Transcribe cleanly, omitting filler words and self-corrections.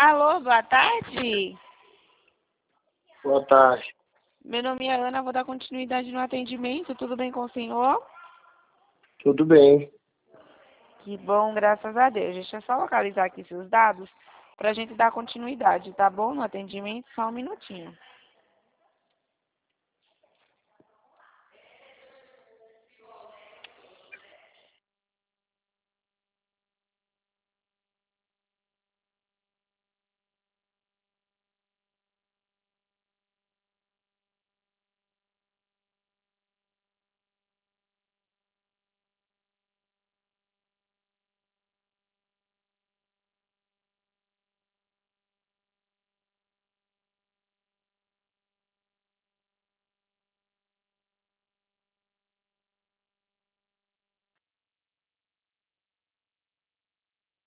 Alô, boa tarde. Boa tarde. Meu nome é Ana, vou dar continuidade no atendimento. Tudo bem com o senhor? Tudo bem. Que bom, graças a Deus. Deixa eu só localizar aqui seus dados para a gente dar continuidade, tá bom? No atendimento, só um minutinho.